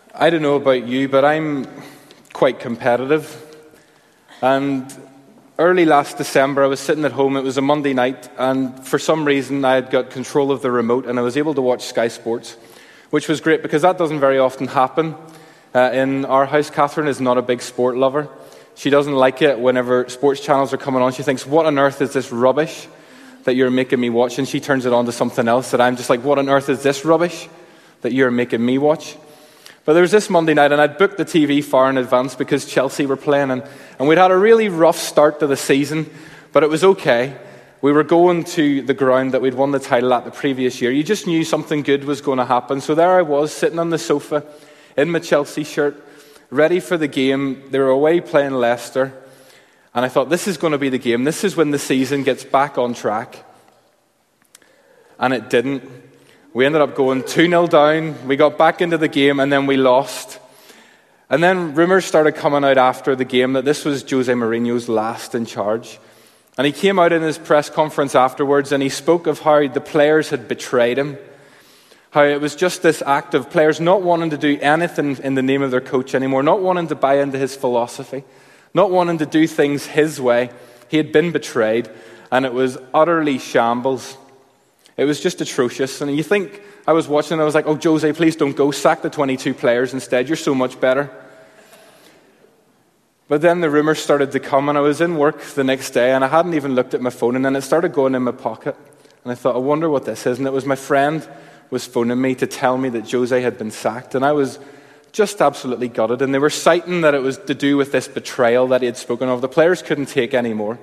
I don't know about you, but I'm quite competitive. And early last December, I was sitting at home. It was a Monday night, and for some reason, I had got control of the remote, and I was able to watch Sky Sports, which was great because that doesn't very often happen in our house. Catherine is not a big sport lover. She doesn't like it whenever sports channels are coming on. She thinks, what on earth is this rubbish that you're making me watch? And she turns it on to something else that I'm just like, what on earth is this rubbish that you're making me watch? But there was this Monday night, and I'd booked the TV far in advance because Chelsea were playing, and we'd had a really rough start to the season, but it was okay. We were going to the ground that we'd won the title at the previous year. You just knew something good was going to happen. So there I was, sitting on the sofa in my Chelsea shirt, ready for the game. They were away playing Leicester, and I thought, this is going to be the game. This is when the season gets back on track. And it didn't. We ended up going 2-0 down. We got back into the game, and then we lost. And then rumours started coming out after the game that this was Jose Mourinho's last in charge. And he came out in his press conference afterwards, and he spoke of how the players had betrayed him. How it was just this act of players not wanting to do anything in the name of their coach anymore, not wanting to buy into his philosophy, not wanting to do things his way. He had been betrayed, and it was utterly shambles. It was just atrocious. And you think, I was watching and I was like, oh, Jose, please don't go. Sack the 22 players instead. You're so much better. But then the rumours started to come, and I was in work the next day, and I hadn't even looked at my phone, and then it started going in my pocket. And I thought, I wonder what this is. And it was my friend was phoning me to tell me that Jose had been sacked. And I was just absolutely gutted. And they were citing that it was to do with this betrayal that he had spoken of. The players couldn't take any more.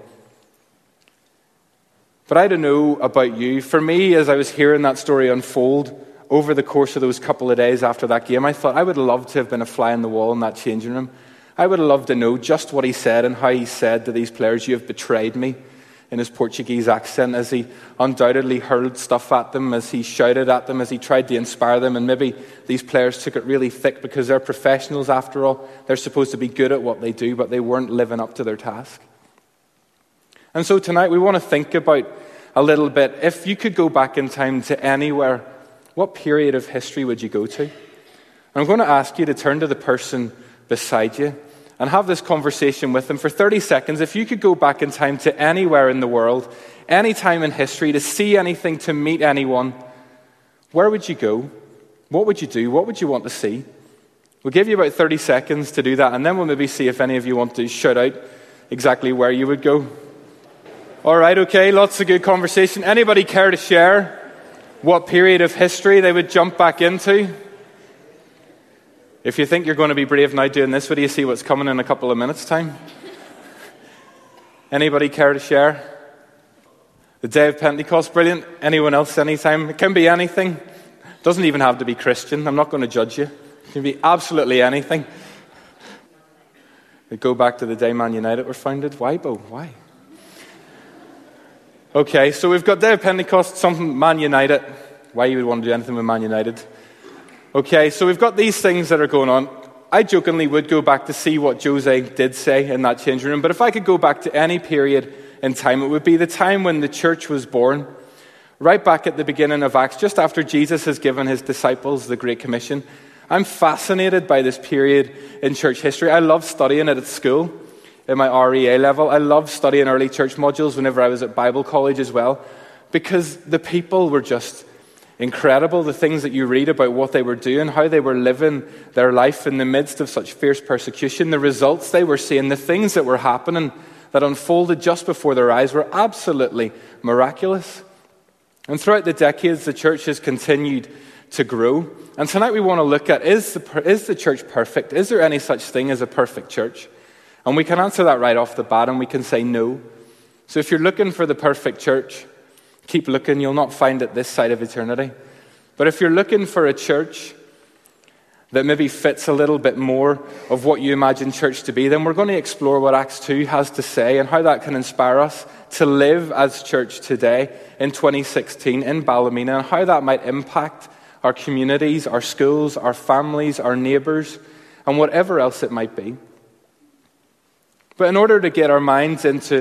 But I don't know about you. For me, as I was hearing that story unfold over the course of those couple of days after that game, I thought I would love to have been a fly on the wall in that changing room. I would have loved to know just what he said and how he said to these players, you have betrayed me, in his Portuguese accent, as he undoubtedly hurled stuff at them, as he shouted at them, as he tried to inspire them. And maybe these players took it really thick because they're professionals after all. They're supposed to be good at what they do, but they weren't living up to their task. And so tonight we want to think about a little bit, if you could go back in time to anywhere, what period of history would you go to? And I'm going to ask you to turn to the person beside you and have this conversation with them for 30 seconds. If you could go back in time to anywhere in the world, any time in history, to see anything, to meet anyone, where would you go? What would you do? What would you want to see? We'll give you about 30 seconds to do that, and then we'll maybe see if any of you want to shout out exactly where you would go. All right, okay, lots of good conversation. Anybody care to share what period of history they would jump back into? If you think you're going to be brave now doing this, what do you see what's coming in a couple of minutes' time? Anybody care to share? The day of Pentecost, brilliant. Anyone else, anytime? It can be anything. It doesn't even have to be Christian. I'm not going to judge you. It can be absolutely anything. We go back to the day Man United were founded. Why, Bo? Why? Okay, so we've got Day of Pentecost, something Man United. Why you would want to do anything with Man United? Okay, so we've got these things that are going on. I jokingly would go back to see what Jose did say in that changing room, but if I could go back to any period in time, it would be the time when the church was born, right back at the beginning of Acts, just after Jesus has given his disciples the Great Commission. I'm fascinated by this period in church history. I love studying it at school. In my REA level, I loved studying early church modules whenever I was at Bible college as well, because the people were just incredible. The things that you read about what they were doing, how they were living their life in the midst of such fierce persecution, the results they were seeing, the things that were happening that unfolded just before their eyes were absolutely miraculous. And throughout the decades, the church has continued to grow. And tonight we want to look at, is the church perfect? Is there any such thing as a perfect church? And we can answer that right off the bat, and we can say no. So if you're looking for the perfect church, keep looking. You'll not find it this side of eternity. But if you're looking for a church that maybe fits a little bit more of what you imagine church to be, then we're going to explore what Acts 2 has to say and how that can inspire us to live as church today in 2016 in Ballymena, and how that might impact our communities, our schools, our families, our neighbours, and whatever else it might be. But in order to get our minds into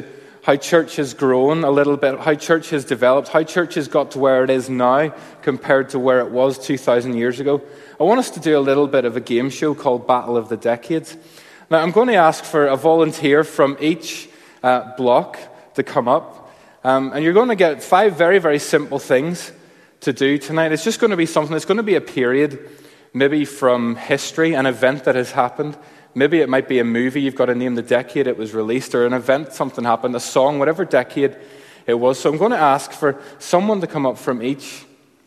how church has grown a little bit, how church has developed, how church has got to where it is now compared to where it was 2,000 years ago. I want us to do a little bit of a game show called Battle of the Decades. Now, I'm going to ask for a volunteer from each block to come up. And you're going to get 5 very, very simple things to do tonight. It's just going to be something, it's going to be a period, maybe from history, an event that has happened. Maybe it might be a movie, you've got to name the decade it was released, or an event, something happened, a song, whatever decade it was. So I'm going to ask for someone to come up from each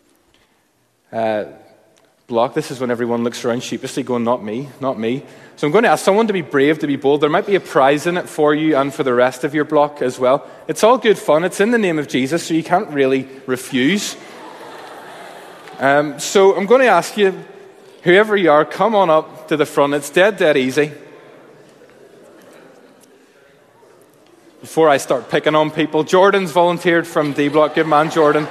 block. This is when everyone looks around sheepishly going, not me, not me. So I'm going to ask someone to be brave, to be bold. There might be a prize in it for you and for the rest of your block as well. It's all good fun. It's in the name of Jesus, so you can't really refuse. So I'm going to ask you, whoever you are, come on up to the front. It's dead easy. Before I start picking on people, Jordan's volunteered from D Block. Good man, Jordan.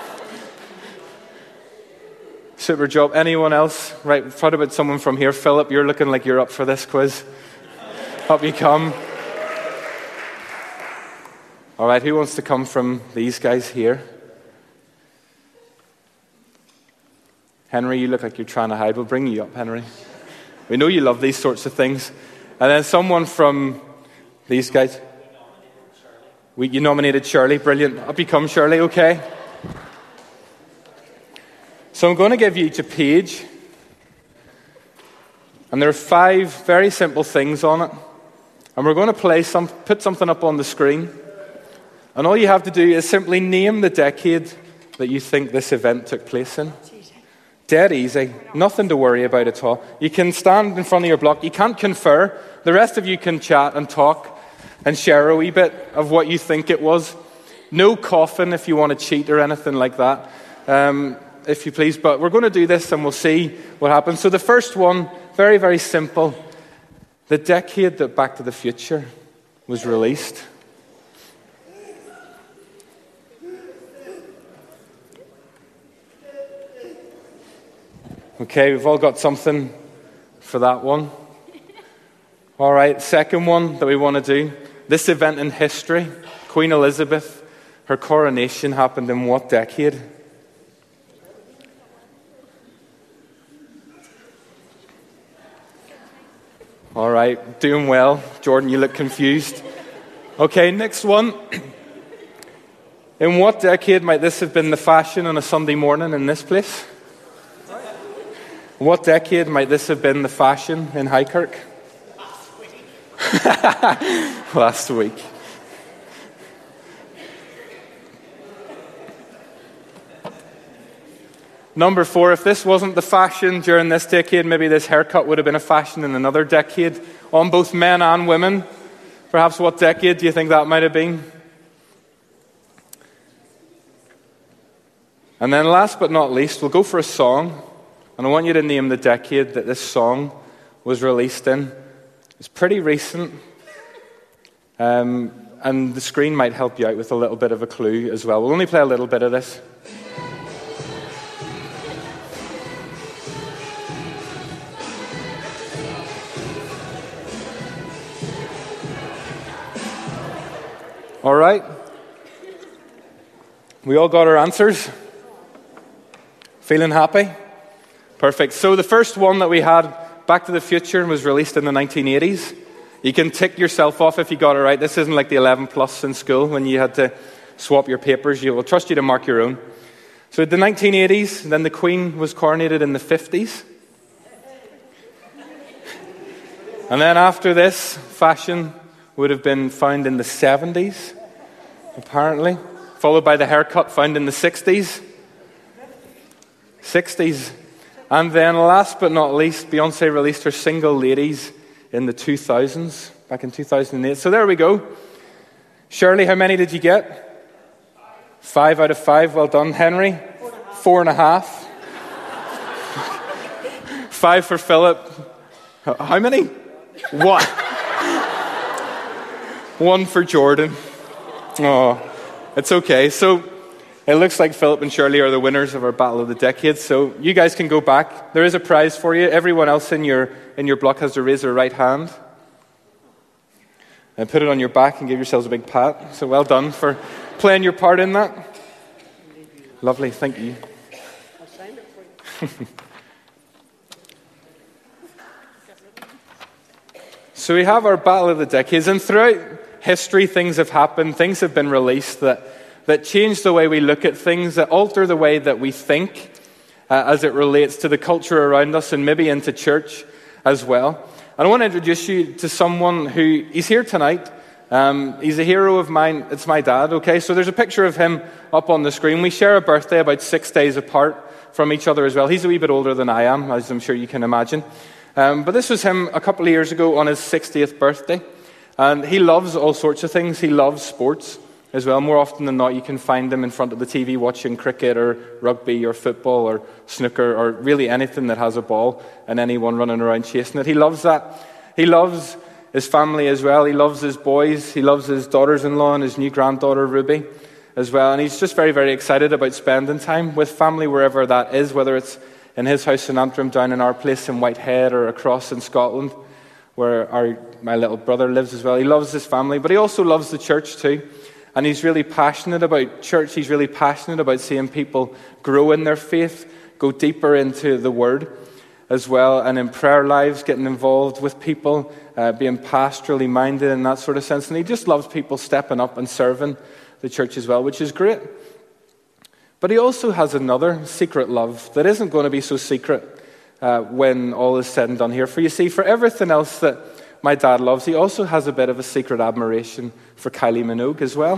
Super job. Anyone else? Right, what about someone from here? Philip, you're looking like you're up for this quiz. Up you come. All right, who wants to come from these guys here? Henry, you look like you're trying to hide. We'll bring you up, Henry. We know you love these sorts of things. And then someone from these guys. You nominated Shirley. Brilliant. Up you come, Shirley. Okay. So I'm going to give you each a page. And there are 5 very simple things on it. And we're going to put something up on the screen. And all you have to do is simply name the decade that you think this event took place in. Dead easy. Nothing to worry about at all. You can stand in front of your block. You can't confer. The rest of you can chat and talk and share a wee bit of what you think it was. No coughing if you want to cheat or anything like that, if you please. But we're going to do this and we'll see what happens. So the first one, very, very simple. The decade that Back to the Future was released. Okay, we've all got something for that one. All right, second one that we want to do. This event in history, Queen Elizabeth, her coronation happened in what decade? All right, doing well. Jordan, you look confused. Okay, next one. In what decade might this have been the fashion on a Sunday morning in this place? What decade might this have been the fashion in Highkirk? Last week. Number 4, if this wasn't the fashion during this decade, maybe this haircut would have been a fashion in another decade on both men and women. Perhaps what decade do you think that might have been? And then last but not least, we'll go for a song. And I want you to name the decade that this song was released in. It's pretty recent. And the screen might help you out with a little bit of a clue as well. We'll only play a little bit of this. All right. We all got our answers? Feeling happy? Perfect. So the first one that we had, Back to the Future, was released in the 1980s. You can tick yourself off if you got it right. This isn't like the 11 plus in school when you had to swap your papers. We'll trust you to mark your own. So the 1980s, then the Queen was coronated in the 50s. And then after this, fashion would have been found in the 70s, apparently. Followed by the haircut found in the 60s. 60s. And then last but not least, Beyoncé released her Single Ladies in the 2000s, back in 2008. So there we go. Shirley, how many did you get? 5 out of 5. Well done. Henry? 4.5. 5 for Philip. How many? 1. 1 for Jordan. Oh, it's okay. So it looks like Philip and Shirley are the winners of our Battle of the Decades. So you guys can go back. There is a prize for you. Everyone else in your block has to raise their right hand. And put it on your back and give yourselves a big pat. So well done for playing your part in that. Lovely, thank you. I'll sign it for you. So we have our Battle of the Decades, and throughout history things have happened, things have been released that change the way we look at things, that alter the way that we think as it relates to the culture around us and maybe into church as well. And I want to introduce you to someone he's here tonight. He's a hero of mine. It's my dad, okay? So there's a picture of him up on the screen. We share a birthday about 6 days apart from each other as well. He's a wee bit older than I am, as I'm sure you can imagine. But this was him a couple of years ago on his 60th birthday. And he loves all sorts of things. He loves sports as well. More often than not, you can find him in front of the TV watching cricket or rugby or football or snooker or really anything that has a ball and anyone running around chasing it. He loves that. He loves his family as well. He loves his boys. He loves his daughters-in-law and his new granddaughter, Ruby, as well. And he's just very, very excited about spending time with family wherever that is, whether it's in his house in Antrim, down in our place in Whitehead, or across in Scotland, where my little brother lives as well. He loves his family, but he also loves the church too. And he's really passionate about church. He's really passionate about seeing people grow in their faith, go deeper into the Word as well, and in prayer lives, getting involved with people, being pastorally minded in that sort of sense. And he just loves people stepping up and serving the church as well, which is great. But he also has another secret love that isn't going to be so secret when all is said and done here. For you see, for everything else that my dad loves, he also has a bit of a secret admiration for Kylie Minogue as well.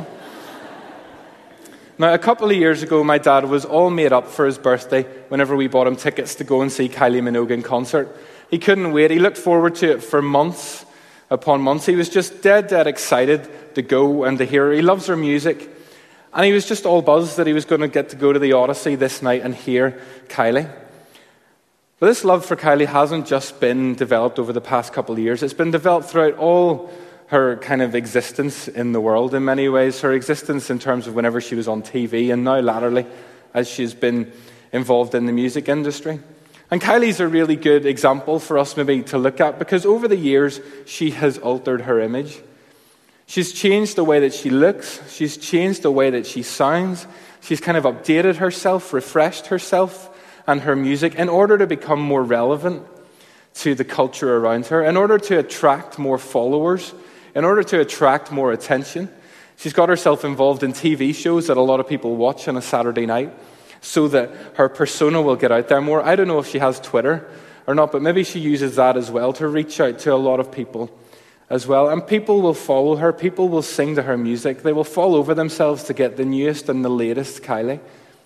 Now, a couple of years ago, my dad was all made up for his birthday whenever we bought him tickets to go and see Kylie Minogue in concert. He couldn't wait. He looked forward to it for months upon months. He was just dead excited to go and to hear her. He loves her music. And he was just all buzzed that he was going to get to go to the Odyssey this night and hear Kylie. But this love for Kylie hasn't just been developed over the past couple of years. It's been developed throughout all her kind of existence in the world in many ways. Her existence in terms of whenever she was on TV, and now latterly as she's been involved in the music industry. And Kylie's a really good example for us maybe to look at, because over the years she has altered her image. She's changed the way that she looks. She's changed the way that she sounds. She's kind of updated herself, refreshed herself and her music in order to become more relevant to the culture around her, in order to attract more followers, in order to attract more attention. She's got herself involved in TV shows that a lot of people watch on a Saturday night so that her persona will get out there more. I don't know if she has Twitter or not, but maybe she uses that as well to reach out to a lot of people as well. And people will follow her. People will sing to her music. They will fall over themselves to get the newest and the latest Kylie.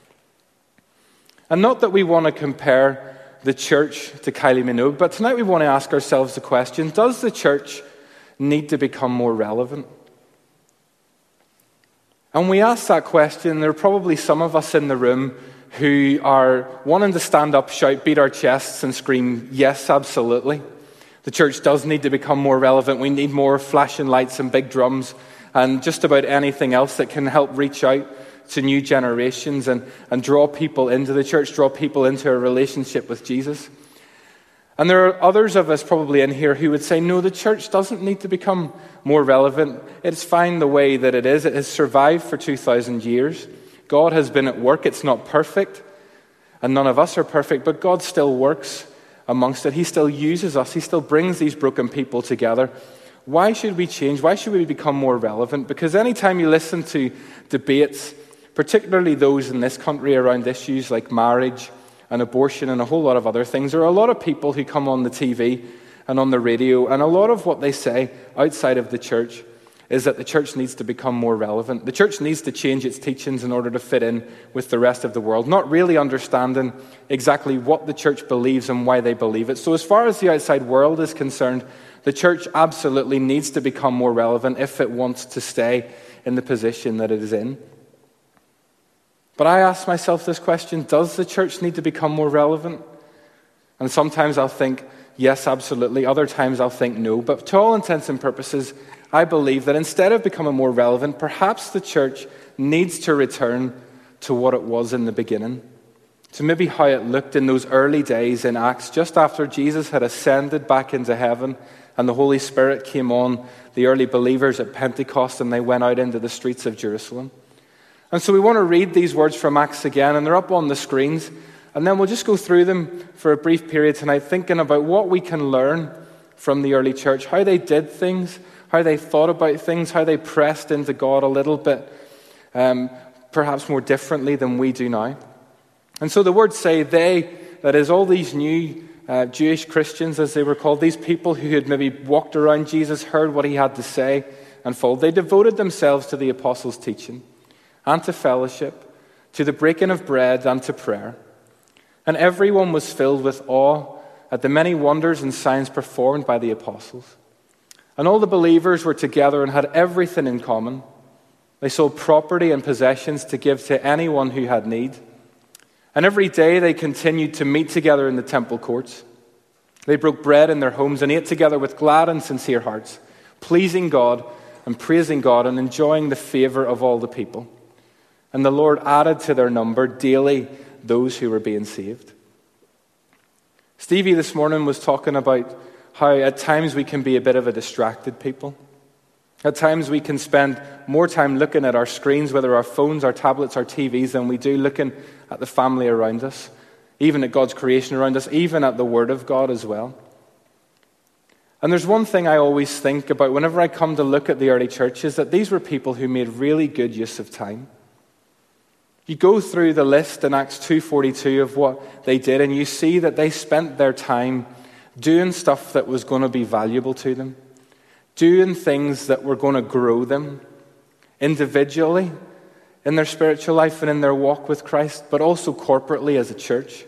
And not that we want to compare the church to Kylie Minogue, but tonight we want to ask ourselves the question, does the church need to become more relevant? And when we ask that question, there are probably some of us in the room who are wanting to stand up, shout, beat our chests and scream, yes, absolutely. The church does need to become more relevant. We need more flashing lights and big drums and just about anything else that can help reach out to new generations and draw people into the church, draw people into a relationship with Jesus. And there are others of us probably in here who would say, no, the church doesn't need to become more relevant. It's fine the way that it is. It has survived for 2,000 years. God has been at work. It's not perfect, and none of us are perfect, but God still works amongst it. He still uses us. He still brings these broken people together. Why should we change? Why should we become more relevant? Because anytime you listen to debates, particularly those in this country around issues like marriage and abortion and a whole lot of other things, there are a lot of people who come on the TV and on the radio, and a lot of what they say outside of the church is that the church needs to become more relevant. The church needs to change its teachings in order to fit in with the rest of the world, not really understanding exactly what the church believes and why they believe it. So as far as the outside world is concerned, the church absolutely needs to become more relevant if it wants to stay in the position that it is in. But I ask myself this question, does the church need to become more relevant? And sometimes I'll think, yes, absolutely. Other times I'll think no. But to all intents and purposes, I believe that instead of becoming more relevant, perhaps the church needs to return to what it was in the beginning, to maybe how it looked in those early days in Acts, just after Jesus had ascended back into heaven and the Holy Spirit came on the early believers at Pentecost, and they went out into the streets of Jerusalem. And so we want to read these words from Acts again, and they're up on the screens. And then we'll just go through them for a brief period tonight, thinking about what we can learn from the early church, how they did things, how they thought about things, how they pressed into God a little bit, perhaps more differently than we do now. And so the words say they, that is all these new Jewish Christians, as they were called, these people who had maybe walked around Jesus, heard what he had to say, and followed. They devoted themselves to the apostles' teaching, and to fellowship, to the breaking of bread, and to prayer. And everyone was filled with awe at the many wonders and signs performed by the apostles. And all the believers were together and had everything in common. They sold property and possessions to give to anyone who had need. And every day they continued to meet together in the temple courts. They broke bread in their homes and ate together with glad and sincere hearts, pleasing God and praising God and enjoying the favor of all the people. And the Lord added to their number daily those who were being saved. Stevie this morning was talking about how at times we can be a bit of a distracted people. At times we can spend more time looking at our screens, whether our phones, our tablets, our TVs, than we do looking at the family around us, even at God's creation around us, even at the Word of God as well. And there's one thing I always think about whenever I come to look at the early church, is that these were people who made really good use of time. You go through the list in Acts 2:42 of what they did, and you see that they spent their time doing stuff that was going to be valuable to them, doing things that were going to grow them individually in their spiritual life and in their walk with Christ, but also corporately as a church.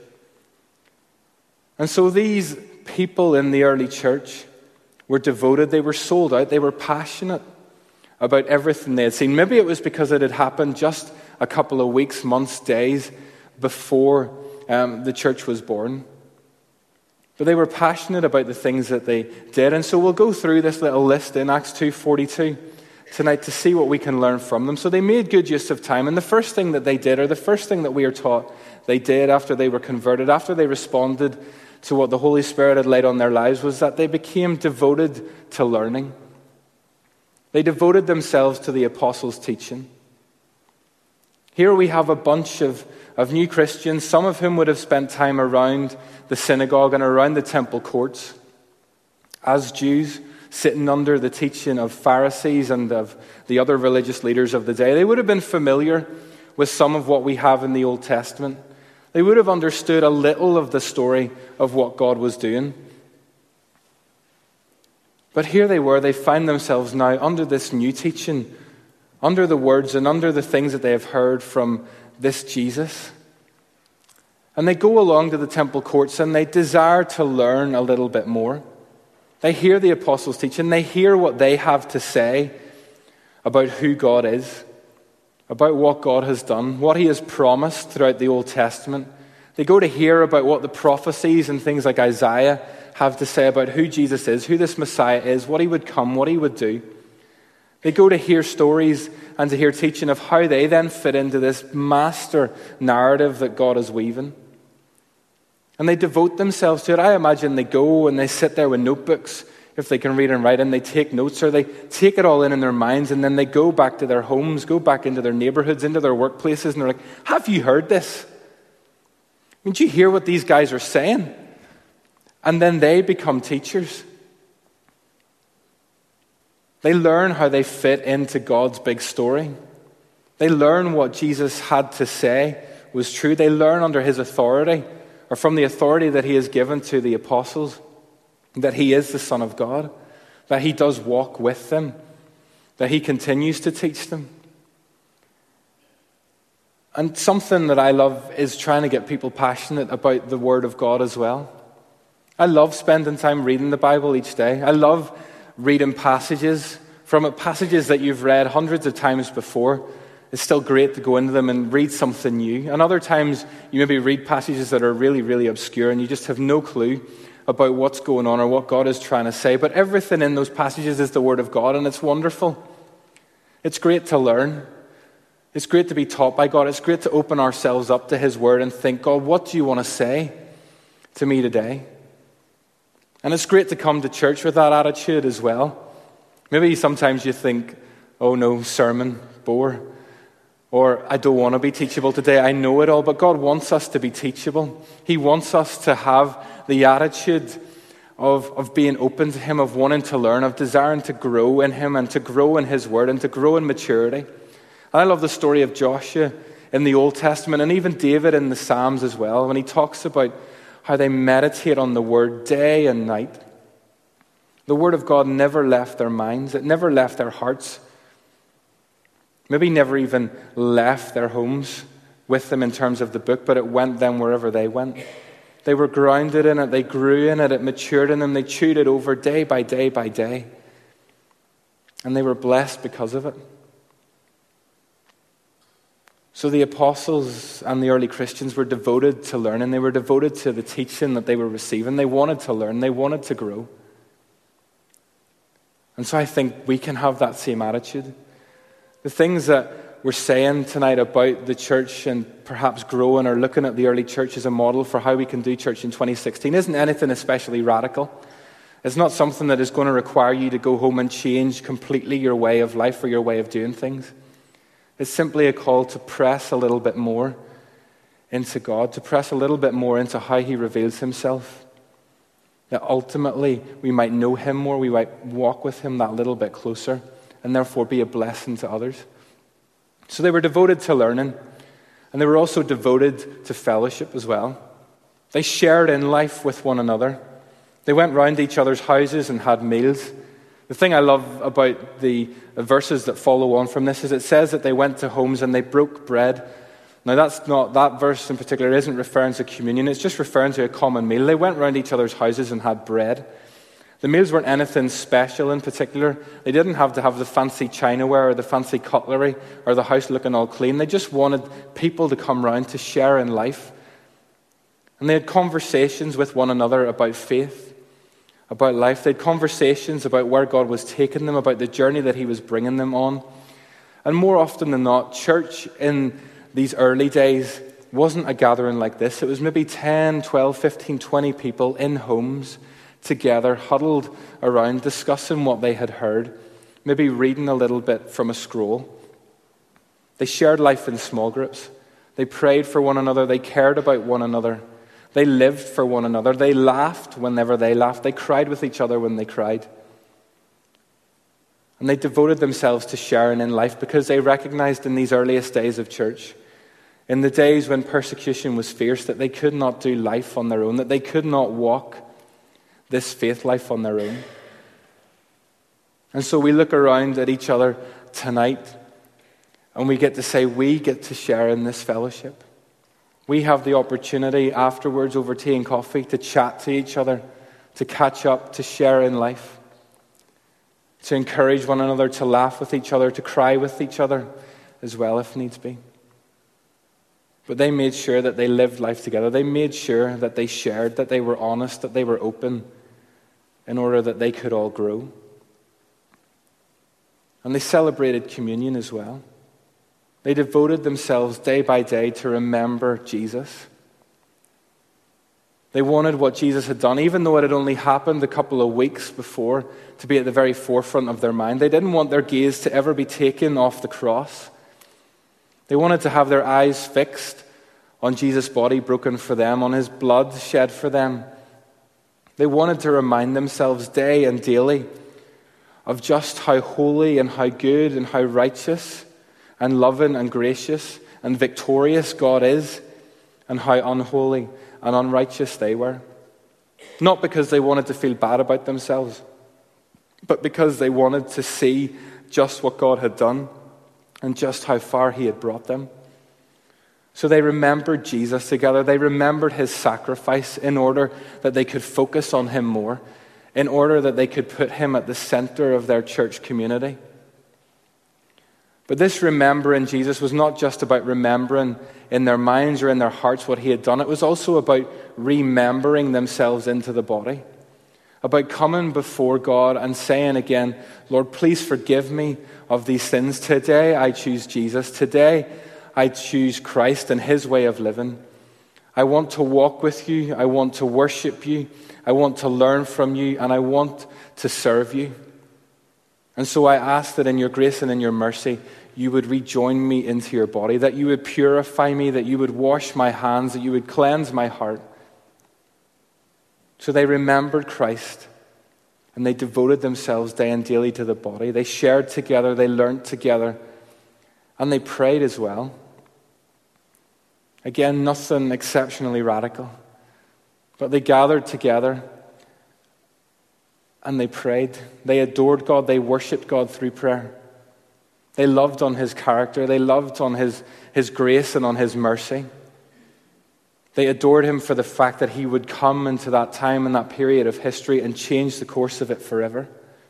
And so these people in the early church were devoted, they were sold out, they were passionate about everything they had seen. Maybe it was because it had happened just a couple of weeks, months, days before the church was born. But they were passionate about the things that they did. And so we'll go through this little list in Acts 2:42 tonight to see what we can learn from them. So they made good use of time. And the first thing that they did, or the first thing that we are taught they did after they were converted, after they responded to what the Holy Spirit had laid on their lives, was that they became devoted to learning. They devoted themselves to the apostles' teaching. Here we have a bunch of new Christians, some of whom would have spent time around the synagogue and around the temple courts as Jews, sitting under the teaching of Pharisees and of the other religious leaders of the day. They would have been familiar with some of what we have in the Old Testament. They would have understood a little of the story of what God was doing. But here they were, they find themselves now under this new teaching, under the words and under the things that they have heard from this Jesus. And they go along to the temple courts and they desire to learn a little bit more. They hear the apostles' teaching, they hear what they have to say about who God is, about what God has done, what he has promised throughout the Old Testament. They go to hear about what the prophecies and things like Isaiah have to say about who Jesus is, who this Messiah is, what he would come, what he would do. They go to hear stories and to hear teaching of how they then fit into this master narrative that God is weaving. And they devote themselves to it. I imagine they go and they sit there with notebooks, if they can read and write, and they take notes, or they take it all in their minds, and then they go back to their homes, go back into their neighborhoods, into their workplaces, and they're like, have you heard this? Did you hear what these guys are saying? And then they become teachers. They learn how they fit into God's big story. They learn what Jesus had to say was true. They learn under his authority, or from the authority that he has given to the apostles, that he is the Son of God, that he does walk with them, that he continues to teach them. And something that I love is trying to get people passionate about the Word of God as well. I love spending time reading the Bible each day. I love reading passages from it, passages that you've read hundreds of times before. It's still great to go into them and read something new. And other times you maybe read passages that are really, really obscure and you just have no clue about what's going on or what God is trying to say. But everything in those passages is the Word of God, and it's wonderful. It's great to learn. It's great to be taught by God. It's great to open ourselves up to his Word and think, God, what do you want to say to me today? And it's great to come to church with that attitude as well. Maybe sometimes you think, oh no, sermon, bore. Or I don't want to be teachable today, I know it all. But God wants us to be teachable. He wants us to have the attitude of being open to Him, of wanting to learn, of desiring to grow in Him and to grow in His Word and to grow in maturity. And I love the story of Joshua in the Old Testament and even David in the Psalms as well, when he talks about how they meditate on the Word day and night. The Word of God never left their minds. It never left their hearts. Maybe never even left their homes with them in terms of the book, but it went them wherever they went. They were grounded in it. They grew in it. It matured in them. They chewed it over day by day by day. And they were blessed because of it. So the apostles and the early Christians were devoted to learning. They were devoted to the teaching that they were receiving. They wanted to learn. They wanted to grow. And so I think we can have that same attitude. The things that we're saying tonight about the church and perhaps growing or looking at the early church as a model for how we can do church in 2016 isn't anything especially radical. It's not something that is going to require you to go home and change completely your way of life or your way of doing things. It's simply a call to press a little bit more into God, to press a little bit more into how He reveals Himself. That ultimately we might know Him more, we might walk with Him that little bit closer, and therefore be a blessing to others. So they were devoted to learning, and they were also devoted to fellowship as well. They shared in life with one another. They went round each other's houses and had meals. The thing I love about the verses that follow on from this is it says that they went to homes and they broke bread. Now that verse in particular isn't referring to communion, it's just referring to a common meal. They went round each other's houses and had bread. The meals weren't anything special in particular. They didn't have to have the fancy chinaware or the fancy cutlery or the house looking all clean. They just wanted people to come round to share in life. And they had conversations with one another about faith, about life. They had conversations about where God was taking them, about the journey that He was bringing them on. And more often than not, church in these early days wasn't a gathering like this. It was maybe 10, 12, 15, 20 people in homes together, huddled around, discussing what they had heard, maybe reading a little bit from a scroll. They shared life in small groups. They prayed for one another. They cared about one another. They lived for one another. They laughed whenever they laughed. They cried with each other when they cried. And they devoted themselves to sharing in life because they recognized in these earliest days of church, in the days when persecution was fierce, that they could not do life on their own, that they could not walk this faith life on their own. And so we look around at each other tonight and we get to say we get to share in this fellowship. We have the opportunity afterwards over tea and coffee to chat to each other, to catch up, to share in life, to encourage one another, to laugh with each other, to cry with each other as well if needs be. But they made sure that they lived life together. They made sure that they shared, that they were honest, that they were open in order that they could all grow. And they celebrated communion as well. They devoted themselves day by day to remember Jesus. They wanted what Jesus had done, even though it had only happened a couple of weeks before, to be at the very forefront of their mind. They didn't want their gaze to ever be taken off the cross. They wanted to have their eyes fixed on Jesus' body broken for them, on His blood shed for them. They wanted to remind themselves day and daily of just how holy and how good and how righteous and loving and gracious and victorious God is, and how unholy and unrighteous they were. Not because they wanted to feel bad about themselves, but because they wanted to see just what God had done and just how far He had brought them. So they remembered Jesus together. They remembered His sacrifice in order that they could focus on Him more, in order that they could put Him at the center of their church community. But this remembering Jesus was not just about remembering in their minds or in their hearts what He had done. It was also about remembering themselves into the body, about coming before God and saying again, Lord, please forgive me of these sins. Today I choose Jesus. Today I choose Christ and His way of living. I want to walk with you. I want to worship you. I want to learn from you, and I want to serve you. And so I ask that in your grace and in your mercy, you would rejoin me into your body, that you would purify me, that you would wash my hands, that you would cleanse my heart. So they remembered Christ, and they devoted themselves day and daily to the body. They shared together, they learned together, and they prayed as well. Again, nothing exceptionally radical, but they gathered together and they prayed. They adored God, they worshipped God through prayer. They loved on his character, they loved on his grace and on his mercy. They adored him for the fact that he would come into that time and that period of history and change the course of it forever.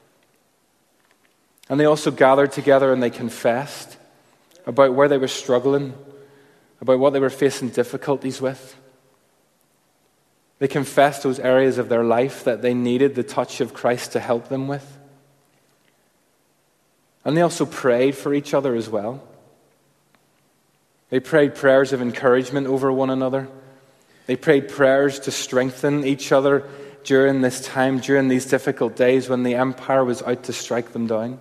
And they also gathered together and they confessed about where they were struggling, about what they were facing difficulties with. They confessed those areas of their life that they needed the touch of Christ to help them with. And they also prayed for each other as well. They prayed prayers of encouragement over one another. They prayed prayers to strengthen each other during this time, during these difficult days when the empire was out to strike them down.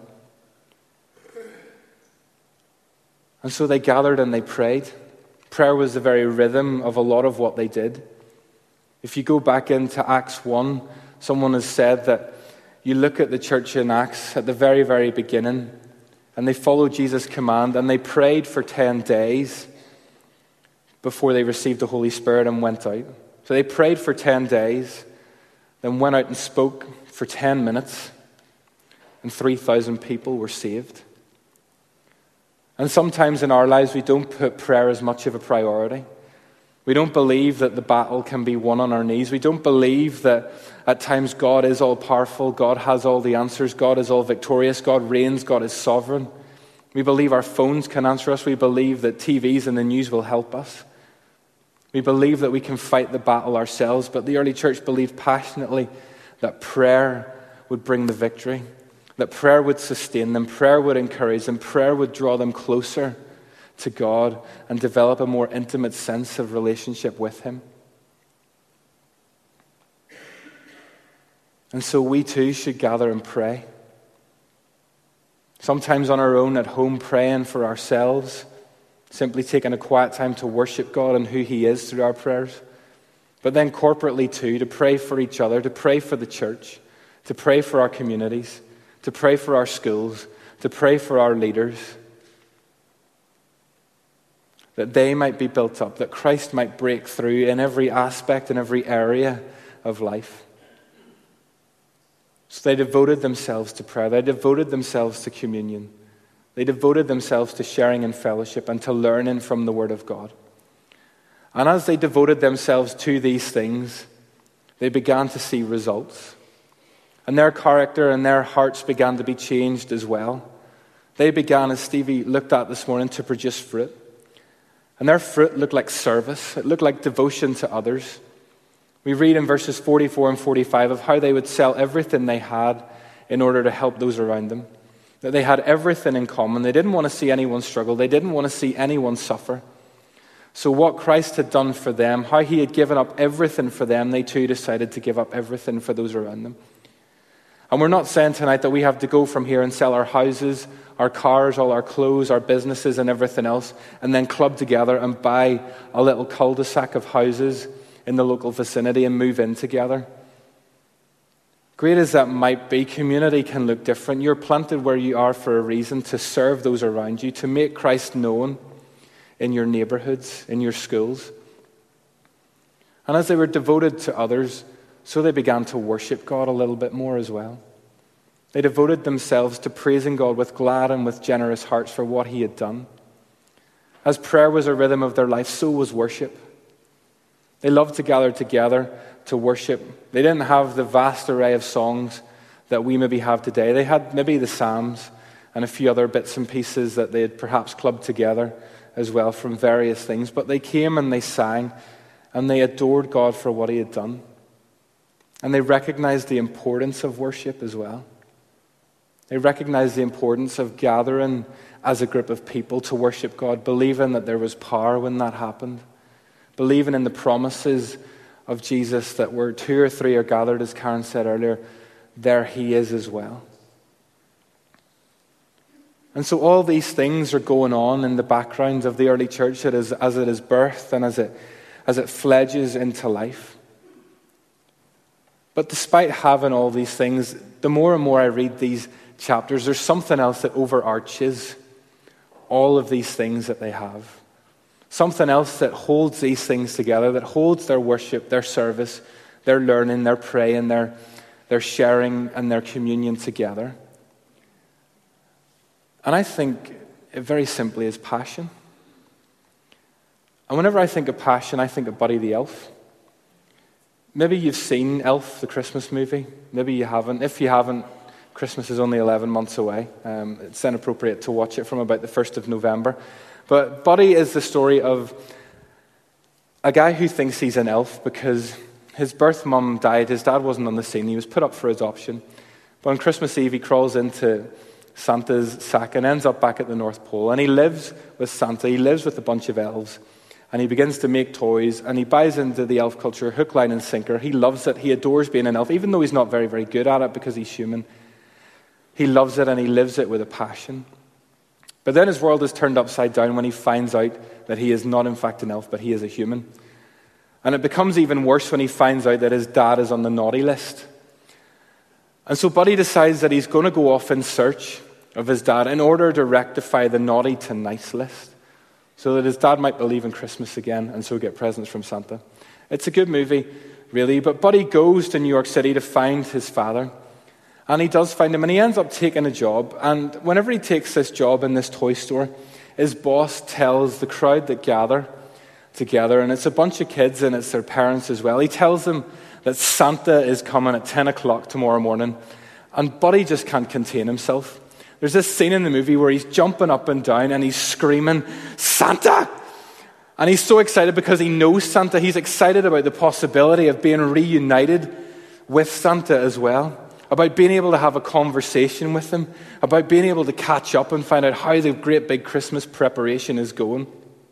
And so they gathered and they prayed. Prayer was the very rhythm of a lot of what they did. If you go back into Acts 1, someone has said that you look at the church in Acts at the very, very beginning, and they followed Jesus' command, and they prayed for 10 days before they received the Holy Spirit and went out. So they prayed for 10 days, then went out and spoke for 10 minutes, and 3,000 people were saved. And sometimes in our lives, we don't put prayer as much of a priority. We don't believe that the battle can be won on our knees. We don't believe that at times God is all-powerful, God has all the answers, God is all victorious, God reigns, God is sovereign. We believe our phones can answer us. We believe that TVs and the news will help us. We believe that we can fight the battle ourselves, but the early church believed passionately that prayer would bring the victory, that prayer would sustain them, prayer would encourage them, prayer would draw them closer to God and develop a more intimate sense of relationship with him. And so we too should gather and pray. Sometimes on our own at home, praying for ourselves, simply taking a quiet time to worship God and who he is through our prayers. But then corporately too, to pray for each other, to pray for the church, to pray for our communities, to pray for our schools, to pray for our leaders, that they might be built up, that Christ might break through in every aspect, in every area of life. So they devoted themselves to prayer. They devoted themselves to communion. They devoted themselves to sharing in fellowship and to learning from the Word of God. And as they devoted themselves to these things, they began to see results. And their character and their hearts began to be changed as well. They began, as Stevie looked at this morning, to produce fruit. And their fruit looked like service. It looked like devotion to others. We read in verses 44 and 45 of how they would sell everything they had in order to help those around them. That they had everything in common. They didn't want to see anyone struggle. They didn't want to see anyone suffer. So what Christ had done for them, how he had given up everything for them, they too decided to give up everything for those around them. And we're not saying tonight that we have to go from here and sell our houses, our cars, all our clothes, our businesses and everything else, and then club together and buy a little cul-de-sac of houses in the local vicinity and move in together. Great as that might be, community can look different. You're planted where you are for a reason, to serve those around you, to make Christ known in your neighborhoods, in your schools. And as they were devoted to others, so they began to worship God a little bit more as well. They devoted themselves to praising God with glad and with generous hearts for what he had done. As prayer was a rhythm of their life, so was worship. They loved to gather together to worship. They didn't have the vast array of songs that we maybe have today. They had maybe the Psalms and a few other bits and pieces that they had perhaps clubbed together as well from various things. But they came and they sang and they adored God for what he had done. And they recognized the importance of worship as well. They recognized the importance of gathering as a group of people to worship God, believing that there was power when that happened, believing in the promises of Jesus that where 2 or 3 are gathered, as Karen said earlier, there he is as well. And so all these things are going on in the background of the early church as it is birthed and as it fledges into life. But despite having all these things, the more and more I read these chapters, there's something else that overarches all of these things that they have. Something else that holds these things together, that holds their worship, their service, their learning, their praying, their sharing, and their communion together. And I think it very simply is passion. And whenever I think of passion, I think of Buddy the Elf. Maybe you've seen Elf, the Christmas movie. Maybe you haven't. If you haven't, Christmas is only 11 months away. It's inappropriate to watch it from about the 1st of November. But Buddy is the story of a guy who thinks he's an elf because his birth mum died. His dad wasn't on the scene. He was put up for adoption. But on Christmas Eve, he crawls into Santa's sack and ends up back at the North Pole. And he lives with Santa. He lives with a bunch of elves. And he begins to make toys. And he buys into the elf culture, hook, line, and sinker. He loves it. He adores being an elf, even though he's not very, very good at it because he's human. He loves it and he lives it with a passion. But then his world is turned upside down when he finds out that he is not in fact an elf, but he is a human. And it becomes even worse when he finds out that his dad is on the naughty list. And so Buddy decides that he's going to go off in search of his dad in order to rectify the naughty to nice list, so that his dad might believe in Christmas again and so get presents from Santa. It's a good movie, really, but Buddy goes to New York City to find his father. And he does find him, and he ends up taking a job. And whenever he takes this job in this toy store, his boss tells the crowd that gather together, and it's a bunch of kids, and it's their parents as well. He tells them that Santa is coming at 10 o'clock tomorrow morning. And Buddy just can't contain himself. There's this scene in the movie where he's jumping up and down, and he's screaming, "Santa!" And he's so excited because he knows Santa. He's excited about the possibility of being reunited with Santa as well. About being able to have a conversation with him, about being able to catch up and find out how the great big Christmas preparation is going.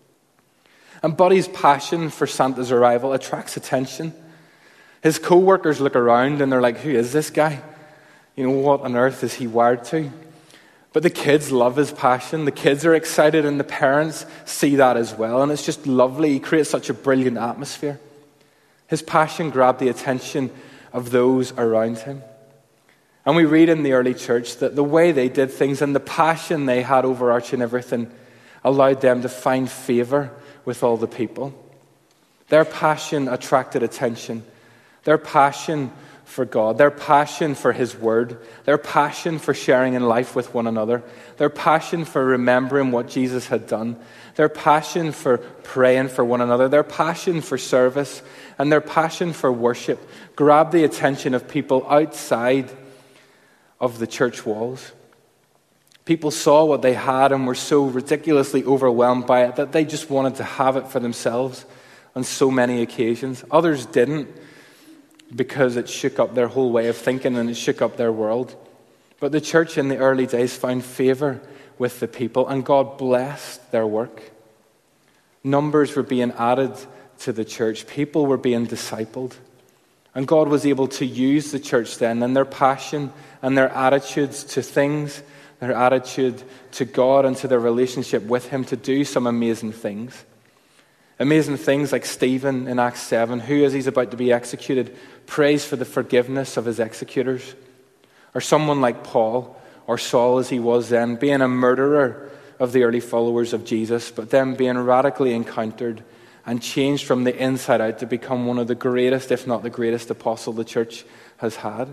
And Buddy's passion for Santa's arrival attracts attention. His co-workers look around and they're like, "Who is this guy? You know, what on earth is he wired to?" But the kids love his passion. The kids are excited and the parents see that as well. And it's just lovely. He creates such a brilliant atmosphere. His passion grabbed the attention of those around him. And we read in the early church that the way they did things and the passion they had overarching everything allowed them to find favor with all the people. Their passion attracted attention. Their passion for God, their passion for His Word, their passion for sharing in life with one another, their passion for remembering what Jesus had done, their passion for praying for one another, their passion for service, and their passion for worship grabbed the attention of people outside of the church walls. People saw what they had and were so ridiculously overwhelmed by it that they just wanted to have it for themselves on so many occasions. Others didn't, because it shook up their whole way of thinking and it shook up their world. But the church in the early days found favor with the people, and God blessed their work. Numbers were being added to the church. People were being discipled. And God was able to use the church then and their passion and their attitudes to things, their attitude to God and to their relationship with Him to do some amazing things. Amazing things like Stephen in Acts 7, who, as he's about to be executed, prays for the forgiveness of his executors. Or someone like Paul, or Saul as he was then, being a murderer of the early followers of Jesus, but then being radically encountered and changed from the inside out to become one of the greatest, if not the greatest apostle the church has had.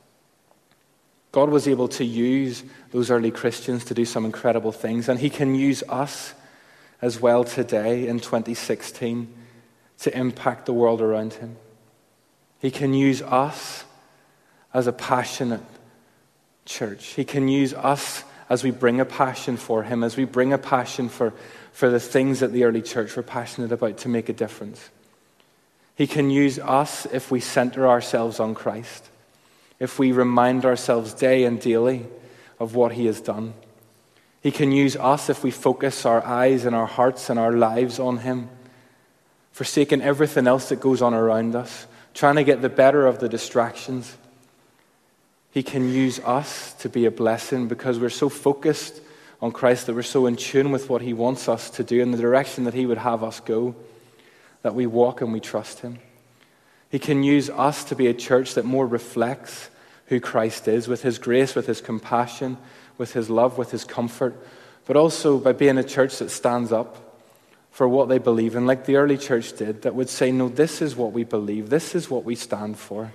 God was able to use those early Christians to do some incredible things, and He can use us as well today in 2016 to impact the world around Him. He can use us as a passionate church. He can use us as we bring a passion for Him, as we bring a passion for the things that the early church were passionate about to make a difference. He can use us if we center ourselves on Christ, if we remind ourselves day and daily of what He has done. He can use us if we focus our eyes and our hearts and our lives on Him. forsaking everything else that goes on around us, trying to get the better of the distractions. He can use us to be a blessing because we're so focused on Christ, that we're so in tune with what he wants us to do in the direction that he would have us go, that we walk and we trust him. He can use us to be a church that more reflects who Christ is, with his grace, with his compassion, with his love, with his comfort, but also by being a church that stands up for what they believe in, like the early church did, that would say, no, this is what we believe, this is what we stand for.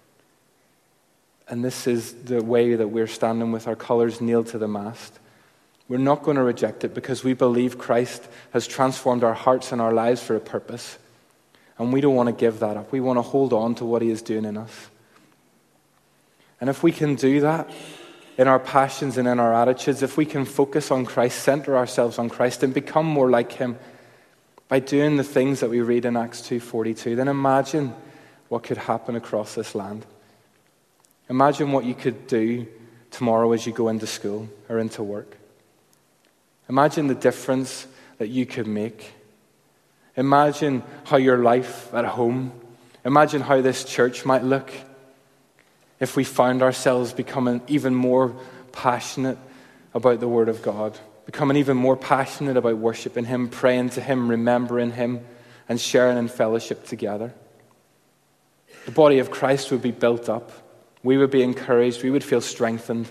And this is the way that we're standing with our colors nailed to the mast. We're not going to reject it because we believe Christ has transformed our hearts and our lives for a purpose. And we don't want to give that up. We want to hold on to what he is doing in us. And if we can do that in our passions and in our attitudes, if we can focus on Christ, center ourselves on Christ, and become more like him by doing the things that we read in Acts 2:42, then imagine what could happen across this land. Imagine what you could do tomorrow as you go into school or into work. Imagine the difference that you could make. Imagine how your life at home, imagine how this church might look if we found ourselves becoming even more passionate about the Word of God, becoming even more passionate about worshiping him, praying to him, remembering him, and sharing in fellowship together. The body of Christ would be built up. We would be encouraged. We would feel strengthened.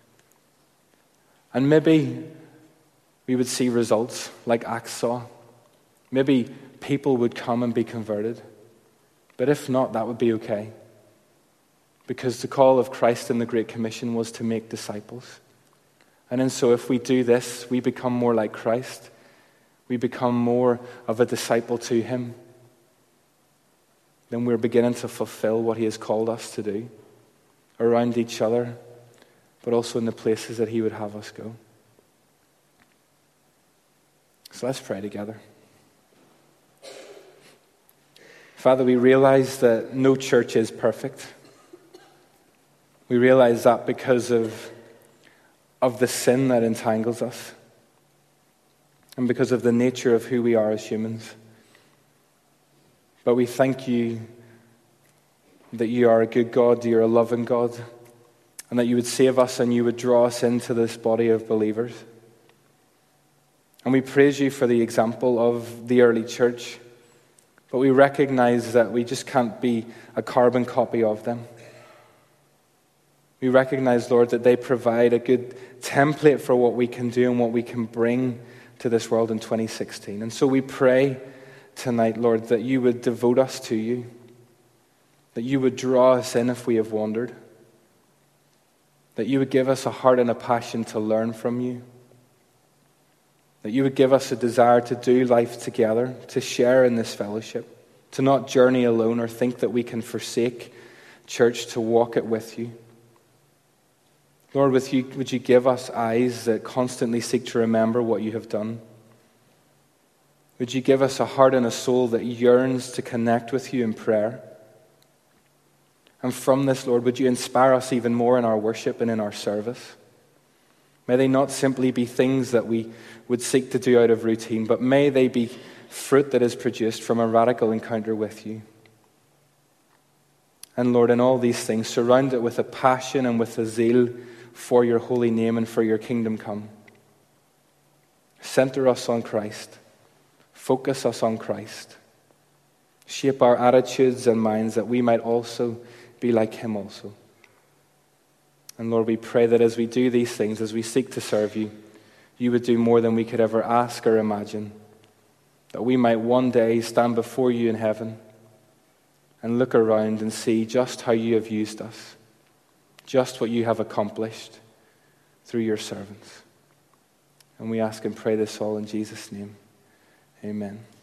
And maybe we would see results like Acts saw. Maybe people would come and be converted. But if not, that would be okay. Because the call of Christ in the Great Commission was to make disciples. And so if we do this, we become more like Christ. We become more of a disciple to him. Then we're beginning to fulfill what he has called us to do around each other, but also in the places that he would have us go. So let's pray together. Father, we realize that no church is perfect. We realize that because of the sin that entangles us and because of the nature of who we are as humans. But we thank you that you are a good God, you're a loving God, and that you would save us and you would draw us into this body of believers. And we praise you for the example of the early church, but we recognize that we just can't be a carbon copy of them. We recognize, Lord, that they provide a good template for what we can do and what we can bring to this world in 2016. And so we pray tonight, Lord, that you would devote us to you, that you would draw us in if we have wandered, that you would give us a heart and a passion to learn from you, that you would give us a desire to do life together, to share in this fellowship, to not journey alone or think that we can forsake church to walk it with you. Lord, would you give us eyes that constantly seek to remember what you have done? Would you give us a heart and a soul that yearns to connect with you in prayer? And from this, Lord, would you inspire us even more in our worship and in our service? May they not simply be things that we would seek to do out of routine, but may they be fruit that is produced from a radical encounter with you. And Lord, in all these things, surround it with a passion and with a zeal for your holy name and for your kingdom come. Center us on Christ. Focus us on Christ. Shape our attitudes and minds that we might also be like him also. And Lord, we pray that as we do these things, as we seek to serve you, you would do more than we could ever ask or imagine. That we might one day stand before you in heaven and look around and see just how you have used us, just what you have accomplished through your servants. And we ask and pray this all in Jesus' name. Amen.